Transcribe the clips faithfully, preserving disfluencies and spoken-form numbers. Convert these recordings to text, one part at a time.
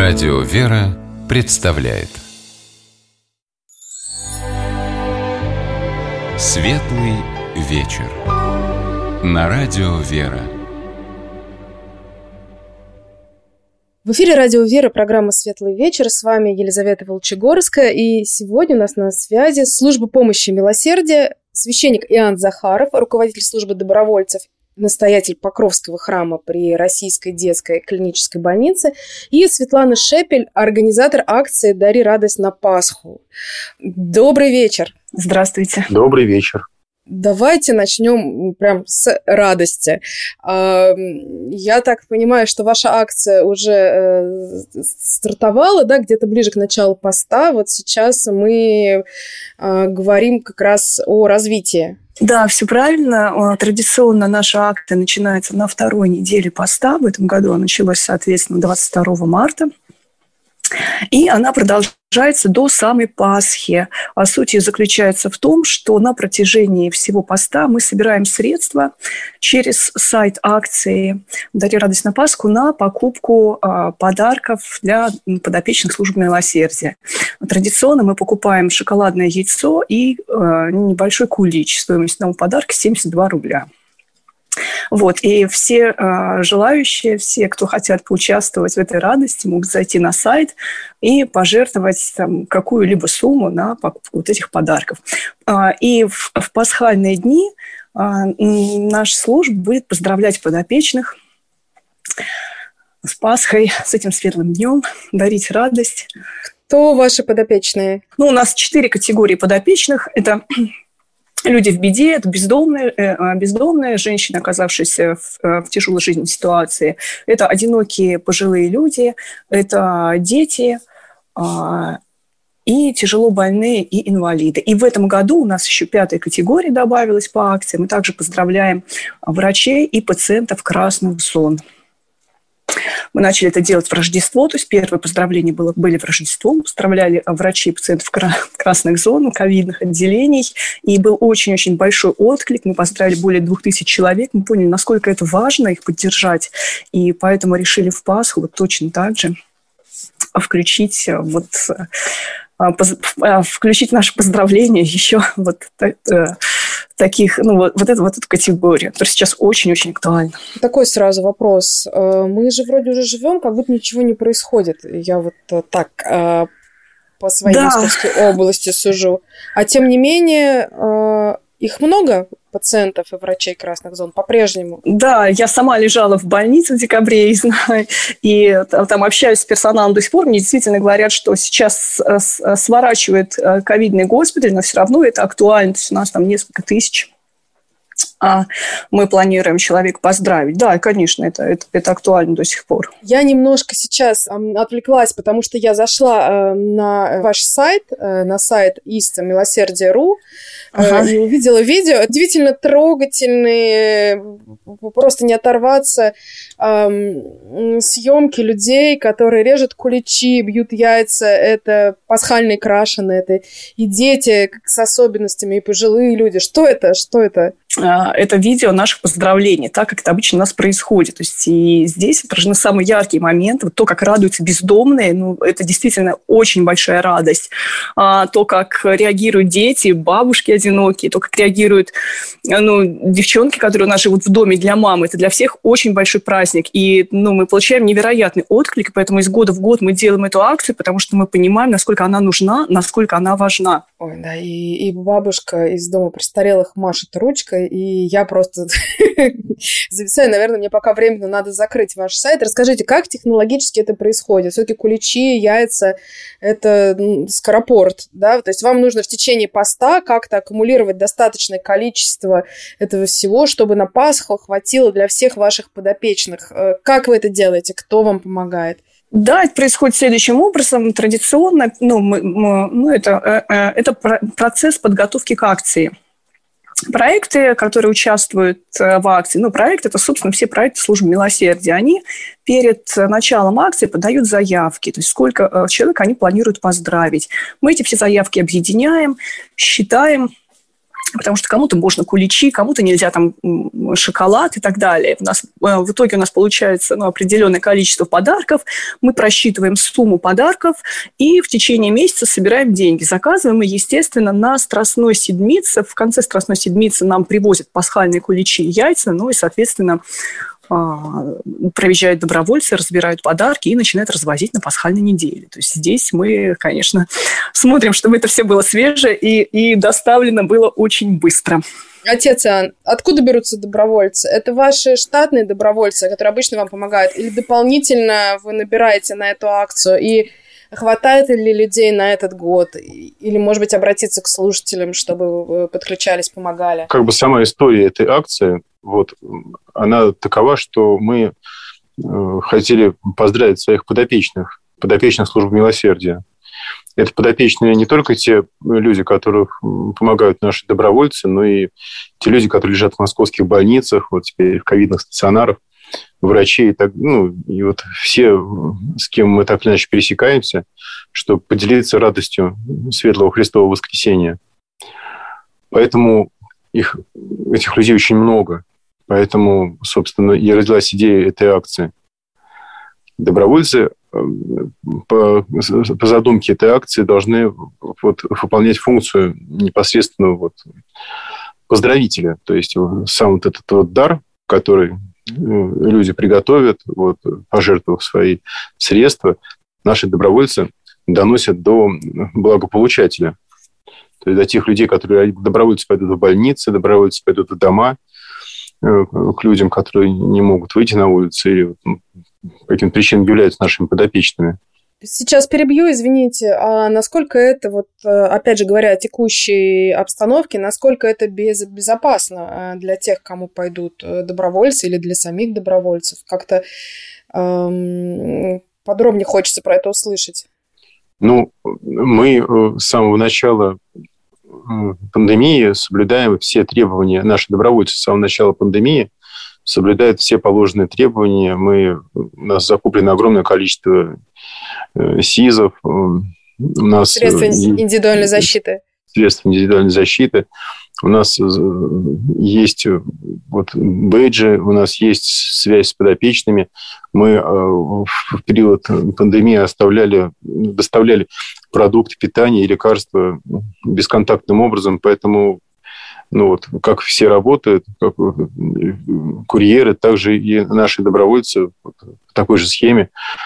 Радио «Вера» представляет Светлый вечер на Радио «Вера». В эфире Радио «Вера», программа «Светлый вечер». С вами Елизавета Волчегорская. И сегодня у нас на связи служба помощи и милосердия, священник Иоанн Захаров, руководитель службы добровольцев, настоятель Покровского храма при Российской детской клинической больнице, и Светлана Шепель, организатор акции «Дари радость на Пасху». Добрый вечер. Здравствуйте. Добрый вечер. Давайте начнем прям с радости. Я так понимаю, что ваша акция уже стартовала, да, где-то ближе к началу поста. Вот сейчас мы говорим как раз о развитии. Да, все правильно. Традиционно наша акция начинается на второй неделе поста. В этом году она началась, соответственно, двадцать второго марта. И она продолжается до самой Пасхи. А суть ее заключается в том, что на протяжении всего поста мы собираем средства через сайт акции «Дари радость на Пасху» на покупку а, подарков для подопечных службы милосердия. Традиционно мы покупаем шоколадное яйцо и а, небольшой кулич. Стоимость одного подарка семьдесят два рубля. Вот, и все э, желающие, все, кто хотят поучаствовать в этой радости, могут зайти на сайт и пожертвовать там какую-либо сумму на покупку вот этих подарков. А, и в, в пасхальные дни а, наша служба будет поздравлять подопечных с Пасхой, с этим светлым днем, дарить радость. Кто ваши подопечные? Ну, у нас четыре категории подопечных. Это люди в беде, это бездомные, бездомные женщины, оказавшиеся в, в тяжелой жизненной ситуации. Это одинокие пожилые люди, это дети и тяжело больные, и инвалиды. И в этом году у нас еще пятая категория добавилась по акции. Мы также поздравляем врачей и пациентов красных зон. Мы начали это делать в Рождество, то есть первые поздравления было, были в Рождество. Мы поздравляли врачей и пациентов красных зон, ковидных отделений. И был очень-очень большой отклик. Мы поздравили более двух тысяч человек. Мы поняли, насколько это важно их поддержать. И поэтому решили в Пасху вот точно так же включить, вот, включить наше поздравление еще вот таких, ну, вот, вот, это, вот эту категорию, которая сейчас очень-очень актуальна. Такой сразу вопрос. Мы же вроде уже живем, как будто ничего не происходит. Я вот так по своей да. Московской области сужу. А тем не менее, их много, пациентов и врачей красных зон, по-прежнему? Да, я сама лежала в больнице в декабре и знаю, и там общаюсь с персоналом до сих пор. Мне действительно говорят, что сейчас сворачивают ковидный госпиталь, но все равно это актуально. То есть у нас там несколько тысяч. А мы планируем человека поздравить. Да, конечно, это, это, это актуально до сих пор. Я немножко сейчас отвлеклась, потому что я зашла на ваш сайт, на сайт Иста Милосердие точка ру, ага. и увидела видео. Удивительно трогательные, просто не оторваться, эм, съемки людей, которые режут куличи, бьют яйца. Это пасхальные крашеные, это и дети с особенностями, и пожилые люди. Что это? Что это? Это видео наших поздравлений, так как это обычно у нас происходит. То есть и здесь отражены самые яркие моменты. Вот то, как радуются бездомные, ну, это действительно очень большая радость. А, то, как реагируют дети, бабушки одинокие, то, как реагируют ну, девчонки, которые у нас живут в доме для мамы. Это для всех очень большой праздник. И ну, мы получаем невероятный отклик, и поэтому из года в год мы делаем эту акцию, потому что мы понимаем, насколько она нужна, насколько она важна. Ой, да, и, и бабушка из дома престарелых машет ручкой, и я просто зависаю. Наверное, мне пока временно надо закрыть ваш сайт. Расскажите, как технологически это происходит? Все-таки куличи, яйца – это скоропорт, да? То есть вам нужно в течение поста как-то аккумулировать достаточное количество этого всего, чтобы на Пасху хватило для всех ваших подопечных. Как вы это делаете? Кто вам помогает? Да, это происходит следующим образом. Традиционно ну, мы, мы, ну, это, это процесс подготовки к акции. Проекты, которые участвуют в акции, ну, проект – это, собственно, все проекты службы милосердия, они перед началом акции подают заявки, то есть сколько человек они планируют поздравить. Мы эти все заявки объединяем, считаем Потому что кому-то можно куличи, кому-то нельзя там шоколад и так далее. У нас, в итоге у нас получается ну, определенное количество подарков. Мы просчитываем сумму подарков и в течение месяца собираем деньги. Заказываем и, естественно, на Страстной Седмице. В конце Страстной Седмицы нам привозят пасхальные куличи и яйца. Ну и, соответственно, проезжают добровольцы, разбирают подарки и начинают развозить на пасхальной неделе. То есть здесь мы, конечно, смотрим, чтобы это все было свежее и, и доставлено было очень быстро. Отец Иоанн, откуда берутся добровольцы? Это ваши штатные добровольцы, которые обычно вам помогают? Или дополнительно вы набираете на эту акцию? И хватает ли людей на этот год? Или, может быть, обратиться к слушателям, чтобы вы подключались, помогали? Как бы сама история этой акции, вот, она такова, что мы э, хотели поздравить своих подопечных, подопечных службы милосердия. Это подопечные не только те люди, которых помогают наши добровольцы, но и те люди, которые лежат в московских больницах, вот теперь в ковидных стационарах, врачи и так, ну, и вот все, с кем мы так или иначе пересекаемся, чтобы поделиться радостью Светлого Христового воскресения. Поэтому их, этих людей очень много. Поэтому, собственно, и родилась идея этой акции. Добровольцы по, по задумке этой акции должны вот, выполнять функцию непосредственно вот, поздравителя. То есть сам вот этот вот дар, который люди приготовят, вот, пожертвовав свои средства, наши добровольцы доносят до благополучателя. То есть до тех людей, которые добровольцы пойдут в больницы, добровольцы пойдут в дома, к людям, которые не могут выйти на улицу или по каким-то причинам являются нашими подопечными. Сейчас перебью, извините. А насколько это, вот, опять же говоря о текущей обстановке, насколько это без, безопасно для тех, кому пойдут добровольцы или для самих добровольцев? Как-то эм, подробнее хочется про это услышать. Ну, мы с самого начала пандемии соблюдаем все требования. Наши добровольцы с самого начала пандемии соблюдают все положенные требования. Мы, у нас закуплено огромное количество СИЗов. У нас средства индивидуальной защиты. Средства индивидуальной защиты. У нас есть вот бейджи, у нас есть связь с подопечными. Мы в период пандемии оставляли, доставляли продукты питания и лекарства бесконтактным образом, поэтому ну вот, как все работают, как курьеры, также и наши добровольцы вот, в такой же схеме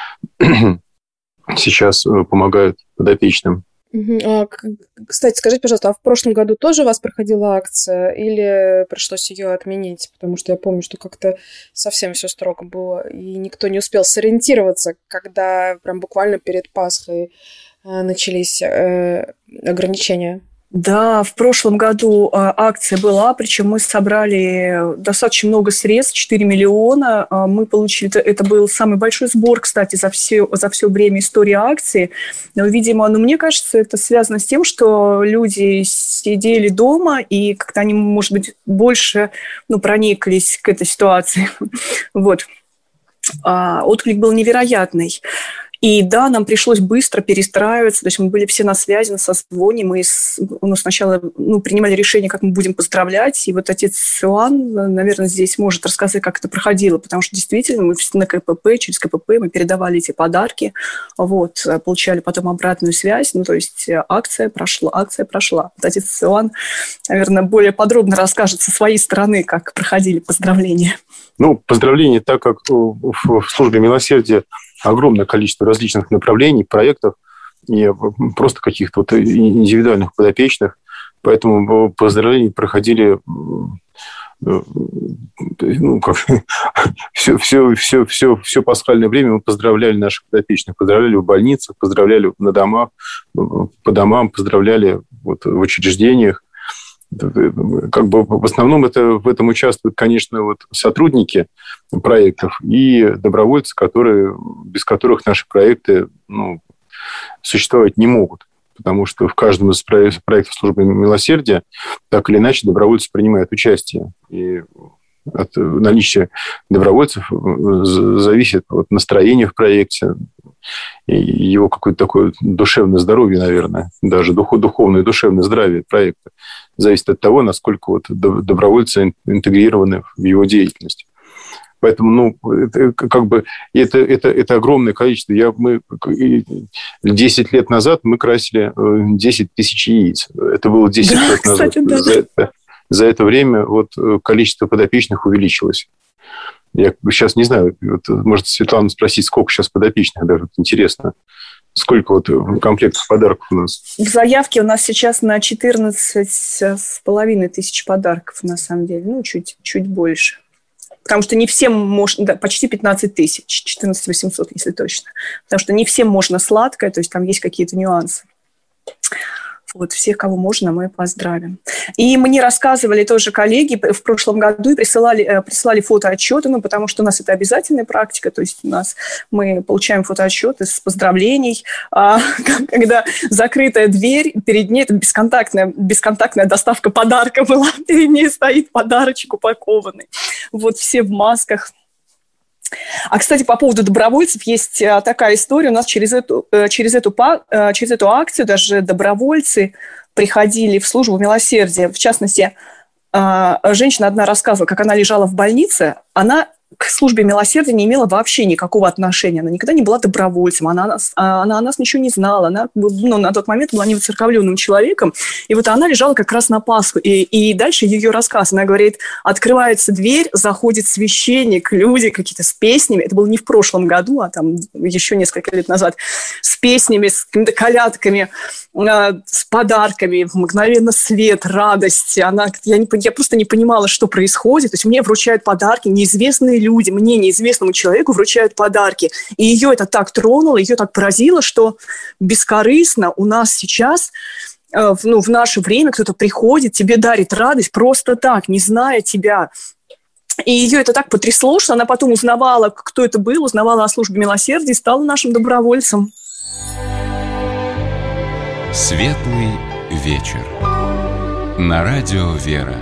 сейчас помогают подопечным. Кстати, скажите, пожалуйста, а в прошлом году тоже у вас проходила акция или пришлось ее отменить? Потому что я помню, что как-то совсем все строго было, и никто не успел сориентироваться, когда прям буквально перед Пасхой начались ограничения. Да, в прошлом году акция была, причем мы собрали достаточно много средств, четыре миллиона. Мы получили, это был самый большой сбор, кстати, за все, за все время истории акции. Но, видимо, ну, мне кажется, это связано с тем, что люди сидели дома, и как-то они, может быть, больше ну, прониклись к этой ситуации. Вот. Отклик был невероятный. И да, нам пришлось быстро перестраиваться, то есть мы были все на связи, на созвоне, мы ну, сначала ну, принимали решение, как мы будем поздравлять, и вот отец Иоанн, наверное, здесь может рассказать, как это проходило, потому что действительно мы на КПП, через КПП мы передавали эти подарки, вот, получали потом обратную связь, ну, то есть акция прошла, акция прошла. Вот отец Иоанн, наверное, более подробно расскажет со своей стороны, как проходили поздравления. Ну, поздравления, так как в службе милосердия огромное количество различных направлений, проектов и просто каких-то вот индивидуальных подопечных. Поэтому поздравления проходили ну, как, все, все, все, все, все пасхальное время. Мы поздравляли наших подопечных, поздравляли в больницах, поздравляли на домах, по домам, поздравляли вот в учреждениях. Как бы в основном это, в этом участвуют, конечно, вот сотрудники проектов и добровольцы, которые, без которых наши проекты ну, существовать не могут. Потому что в каждом из проектов службы милосердия так или иначе добровольцы принимают участие. И От наличия добровольцев зависит от настроения в проекте, и его какое-то такое душевное здоровье, наверное, даже духовное и духовное здравие проекта зависит от того, насколько вот добровольцы интегрированы в его деятельность. Поэтому, ну, это, как бы, это, это, это огромное количество. Я, мы, десять лет назад мы красили десять тысяч яиц. Это было десять да, лет назад. Кстати, да. За, это, за это время вот, количество подопечных увеличилось. Я сейчас не знаю, вот, может, Светлана спросить, сколько сейчас подопечных, даже вот, интересно. Сколько вот комплектов подарков у нас? В заявке у нас сейчас на четырнадцать с половиной тысяч подарков, на самом деле. Ну, чуть, чуть больше. Потому что не всем можно... Да, почти пятнадцать тысяч, четырнадцать тысяч восемьсот, если точно. Потому что не всем можно сладкое, то есть там есть какие-то нюансы. Вот, всех, кого можно, мы поздравим. И мне рассказывали тоже коллеги в прошлом году и присылали, присылали фотоотчеты, ну, потому что у нас это обязательная практика, то есть у нас мы получаем фотоотчеты с поздравлений, а, когда закрытая дверь, перед ней это бесконтактная, бесконтактная доставка подарка была, перед ней стоит подарочек упакованный. Вот все в масках. А, кстати, по поводу добровольцев есть такая история. У нас через эту, через эту, через эту акцию даже добровольцы приходили в службу милосердия. В частности, женщина одна рассказывала, как она лежала в больнице. Она к службе милосердия не имела вообще никакого отношения. Она никогда не была добровольцем, она, она, она о нас ничего не знала. Она ну, на тот момент была невоцерковленным человеком. И вот она лежала как раз на Пасху. И, и дальше ее рассказ. Она говорит, открывается дверь, заходит священник, люди какие-то с песнями. Это было не в прошлом году, а там еще несколько лет назад. С песнями, с какими-то колядками, с подарками. Мгновенно свет, радость. Она, я, не, я просто не понимала, что происходит. То есть мне вручают подарки неизвестные люди, мне, неизвестному человеку, вручают подарки. И ее это так тронуло, ее так поразило, что бескорыстно у нас сейчас, э, ну, в наше время кто-то приходит, тебе дарит радость просто так, не зная тебя. И ее это так потрясло, что она потом узнавала, кто это был, узнавала о службе милосердия и стала нашим добровольцем. Светлый вечер. На радио «Вера».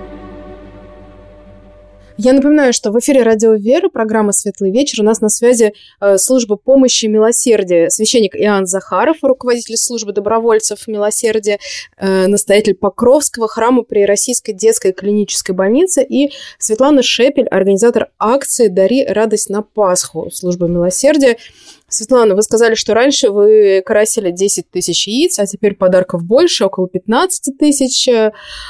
Я напоминаю, что в эфире радио «Вера», программа «Светлый вечер». У нас на связи э, служба помощи милосердия. Священник Иоанн Захаров, руководитель службы добровольцев милосердия, э, настоятель Покровского храма при Российской детской клинической больнице, и Светлана Шепель, организатор акции «Дари радость на Пасху» службы милосердия. Светлана, вы сказали, что раньше вы красили десять тысяч яиц, а теперь подарков больше, около пятнадцать тысяч. Э,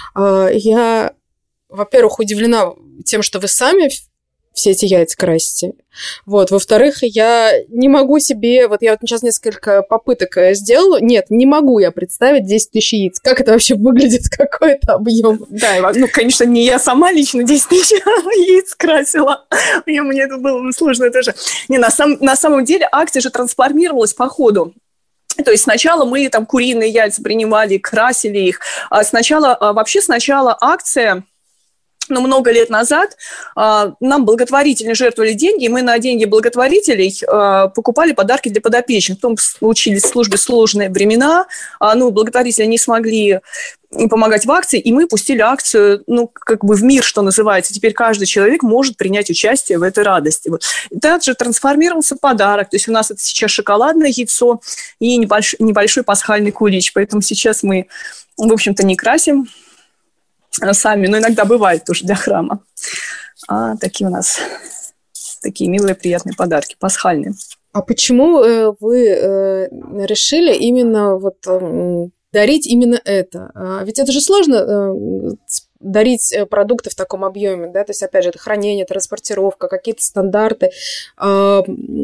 я... Во-первых, удивлена тем, что вы сами все эти яйца красите. Вот. Во-вторых, я не могу себе... Вот я вот сейчас несколько попыток сделала. Нет, не могу я представить десять тысяч яиц. Как это вообще выглядит? Какой это объем? Да, ну, конечно, не я сама лично десять тысяч яиц красила. Мне, мне это было сложно тоже. Не, на, сам, на самом деле акция же трансформировалась по ходу. То есть сначала мы там куриные яйца принимали, красили их. А сначала, вообще сначала акция... Но много лет назад э, нам благотворители жертвовали деньги, и мы на деньги благотворителей э, покупали подарки для подопечных. Потом случились в службе сложные времена, э, ну, благотворители не смогли помогать в акции, и мы пустили акцию, ну, как бы в мир, что называется. Теперь каждый человек может принять участие в этой радости. Вот. Также трансформировался подарок. То есть у нас это сейчас шоколадное яйцо и небольшой, небольшой пасхальный кулич. Поэтому сейчас мы, в общем-то, не красим сами, но иногда бывает тоже для храма. А такие у нас такие милые, приятные подарки, пасхальные. А почему э, вы э, решили именно вот э, дарить именно это? А ведь это же сложно э, дарить продукты в таком объеме, да? То есть, опять же, это хранение, транспортировка, какие-то стандарты. Э,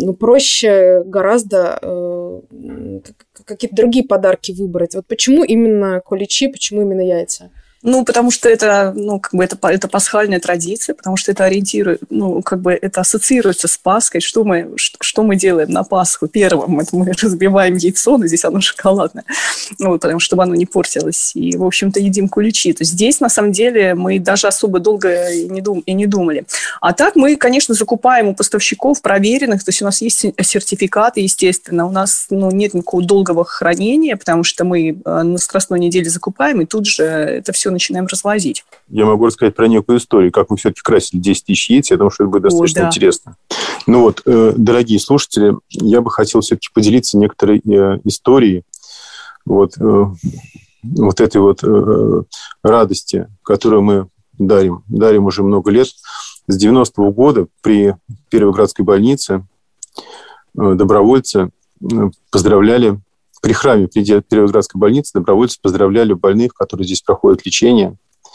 проще гораздо э, какие-то другие подарки выбрать. Вот почему именно куличи, почему именно яйца? Ну, потому что это, ну, как бы это, это пасхальная традиция, потому что это ориентирует, ну, как бы это ассоциируется с Пасхой. Что мы, что, что мы делаем на Пасху? Первым это мы разбиваем яйцо, но здесь оно шоколадное, ну, потому что чтобы оно не портилось. И, в общем-то, едим куличи. То есть здесь, на самом деле, мы даже особо долго и не, дум, и не думали. А так мы, конечно, закупаем у поставщиков проверенных, то есть у нас есть сертификаты, естественно. У нас, ну, нет никакого долгого хранения, потому что мы на Страстной неделе закупаем, и тут же это все все начинаем развозить. Я могу рассказать про некую историю, как мы все-таки красили десять тысяч яиц. Я думаю, что это будет достаточно О, да. интересно. Ну вот, дорогие слушатели, я бы хотел все-таки поделиться некоторой историей вот, вот этой вот радости, которую мы дарим, дарим уже много лет. С девяностого года при Первой городской больнице добровольцы поздравляли, при храме при Первой городской больнице добровольцы поздравляли больных, которые здесь проходят лечение.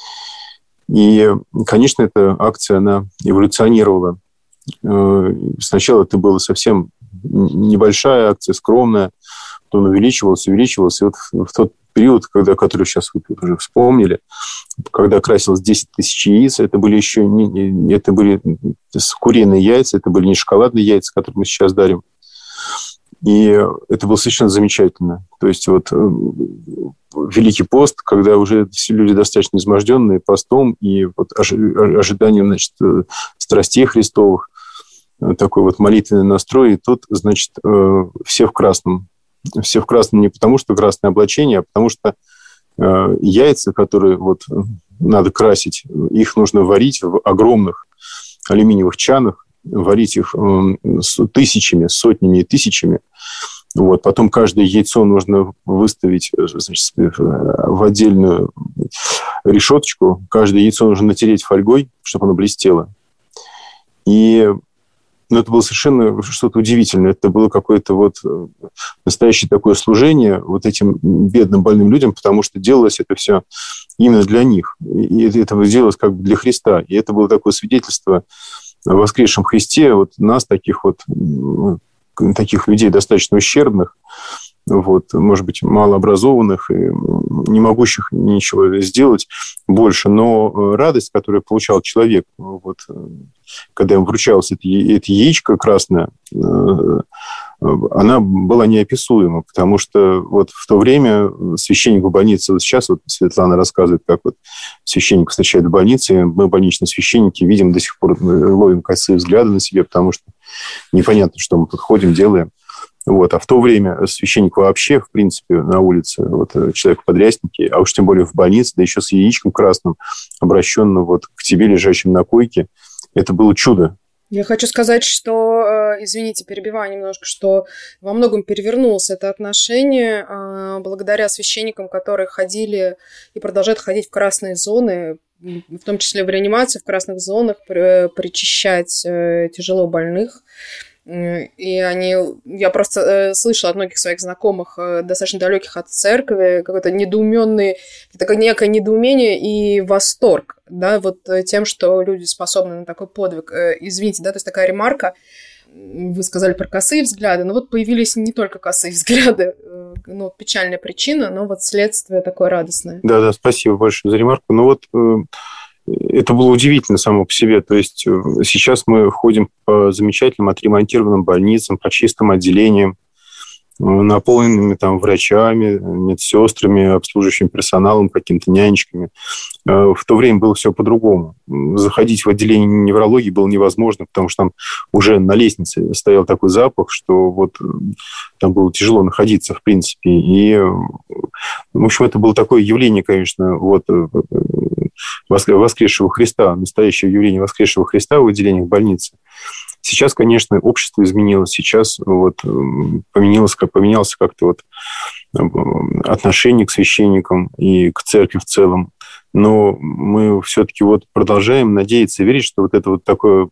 И, конечно, эта акция, она эволюционировала. Сначала это была совсем небольшая акция, скромная, потом увеличивалась, увеличивалась. И вот в тот период, когда, который сейчас вы уже вспомнили, когда красилось десять тысяч яиц, это были еще не, это были куриные яйца, это были не шоколадные яйца, которые мы сейчас дарим. И это было совершенно замечательно. То есть вот Великий пост, когда уже все люди достаточно изможденные постом и вот ожиданием, значит, страстей Христовых, такой вот молитвенный настрой, и тут, значит, все в красном. Все в красном не потому, что красное облачение, а потому что яйца, которые вот надо красить, их нужно варить в огромных алюминиевых чанах, варить их тысячами, сотнями и тысячами. Вот. Потом каждое яйцо нужно выставить, значит, в отдельную решеточку. Каждое яйцо нужно натереть фольгой, чтобы оно блестело. И ну, это было совершенно что-то удивительное. Это было какое-то вот настоящее такое служение вот этим бедным больным людям, потому что делалось это все именно для них. И это делалось как бы для Христа. И это было такое свидетельство о воскресшем Христе, вот нас, таких вот таких людей достаточно ущербных, вот, может быть, малообразованных и не могущих ничего сделать больше, но радость, которую получал человек, вот, когда ему вручалось это, это яичко красное, она была неописуема, потому что вот в то время священник в больнице, вот сейчас вот Светлана рассказывает, как вот священник встречает в больнице, мы, больничные священники, видим до сих пор, ловим косые взгляды на себе, потому что непонятно, что мы тут ходим, делаем. Вот. А в то время священник вообще, в принципе, на улице, вот, человек в подряснике, а уж тем более в больнице, да еще с яичком красным, обращенным вот к тебе, лежащим на койке, это было чудо. Я хочу сказать, что, извините, перебиваю немножко, что во многом перевернулось это отношение благодаря священникам, которые ходили и продолжают ходить в красные зоны, в том числе в реанимации, в красных зонах, причащать тяжело больных. И они, я просто э, слышала от многих своих знакомых, э, достаточно далеких от церкви, какое-то недоуменное, такое некое недоумение и восторг, да, вот э, тем, что люди способны на такой подвиг. Э, извините, да, то есть такая ремарка, вы сказали про косые взгляды, но вот появились не только косые взгляды, э, ну, печальная причина, но вот следствие такое радостное. Да-да, спасибо большое за ремарку. Ну вот... Э... Это было удивительно само по себе. То есть сейчас мы ходим по замечательным отремонтированным больницам, по чистым отделениям, наполненными там врачами, медсестрами, обслуживающим персоналом, какими-то нянечками. В то время было все по-другому. Заходить в отделение неврологии было невозможно, потому что там уже на лестнице стоял такой запах, что вот там было тяжело находиться, в принципе. И, в общем, это было такое явление, конечно, вот воскресшего Христа, настоящее явление воскресшего Христа в отделениях больницы. Сейчас, конечно, общество изменилось, сейчас вот поменялось, как поменялось как-то вот отношение к священникам и к церкви в целом. Но мы все-таки вот продолжаем надеяться и верить, что вот это вот такое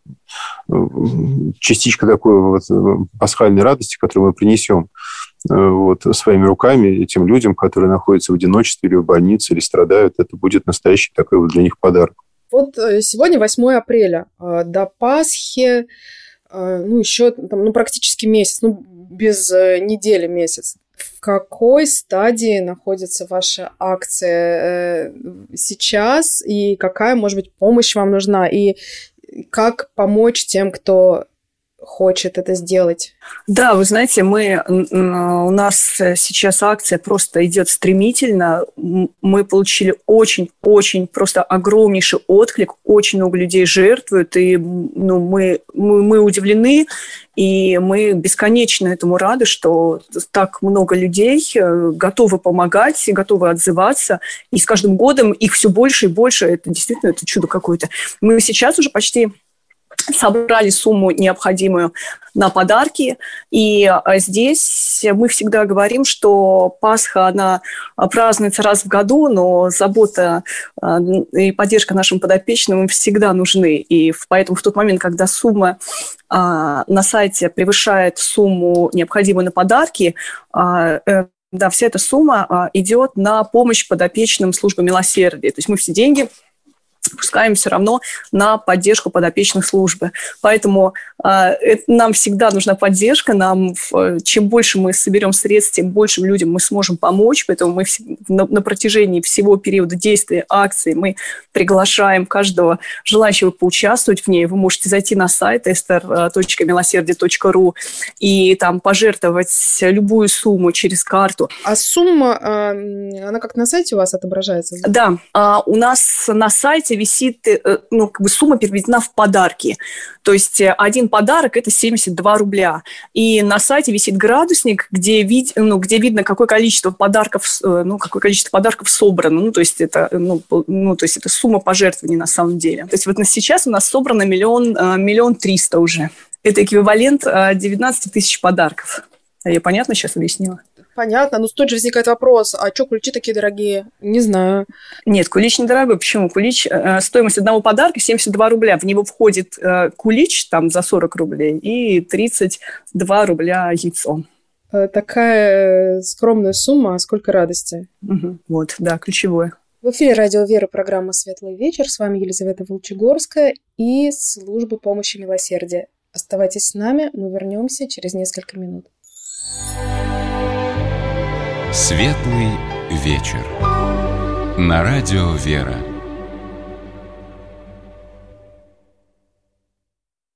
частичка такой вот пасхальной радости, которую мы принесем вот своими руками этим людям, которые находятся в одиночестве или в больнице, или страдают, это будет настоящий такой вот для них подарок. Вот сегодня восьмое апреля. До Пасхи, ну, еще там, ну, практически месяц, ну, без недели месяц. В какой стадии находится ваша акция сейчас, и какая, может быть, помощь вам нужна, и как помочь тем, кто хочет это сделать? Да, вы знаете, мы, у нас сейчас акция просто идет стремительно. Мы получили очень-очень просто огромнейший отклик. Очень много людей жертвуют, и ну, мы, мы, мы удивлены, и мы бесконечно этому рады, что так много людей готовы помогать, готовы отзываться, и с каждым годом их все больше и больше. Это действительно это чудо какое-то. Мы сейчас уже почти собрали сумму необходимую на подарки, и здесь мы всегда говорим, что Пасха, она празднуется раз в году, но забота и поддержка нашим подопечным им всегда нужны, и поэтому в тот момент, когда сумма на сайте превышает сумму, необходимую на подарки, да, вся эта сумма идет на помощь подопечным службы милосердия, то есть мы все деньги пускаем все равно на поддержку подопечных службы. Поэтому э, это, нам всегда нужна поддержка. Нам, в, чем больше мы соберем средств, тем большим людям мы сможем помочь. Поэтому мы в, на, на протяжении всего периода действия акции мы приглашаем каждого желающего поучаствовать в ней. Вы можете зайти на сайт эстер точка милосердие точка ру и там пожертвовать любую сумму через карту. А сумма, она как на сайте у вас отображается? Да, у нас на сайте висит, ну, как бы сумма переведена в подарки. То есть один подарок – это семьдесят два рубля. И на сайте висит градусник, где, вид, ну, где видно, какое количество подарков, ну, какое количество подарков собрано. Ну, то есть это, ну, ну, то есть это сумма пожертвований на самом деле. То есть вот сейчас у нас собрано миллион, миллион триста уже. Это эквивалент девятнадцать тысяч подарков. Я понятно сейчас объяснила? Понятно, но тут же возникает вопрос, а что куличи такие дорогие? Не знаю. Нет, кулич недорогой. Почему? Кулич, э, стоимость одного подарка семьдесят два рубля. В него входит э, кулич там за сорок рублей и тридцать два рубля яйцо. Такая скромная сумма, а сколько радости. Угу. Вот, да, ключевое. В эфире Радио Вера, программа «Светлый вечер». С вами Елизавета Волчегорская и служба помощи милосердия. Оставайтесь с нами, мы вернемся через несколько минут. Светлый вечер. На Радио Вера.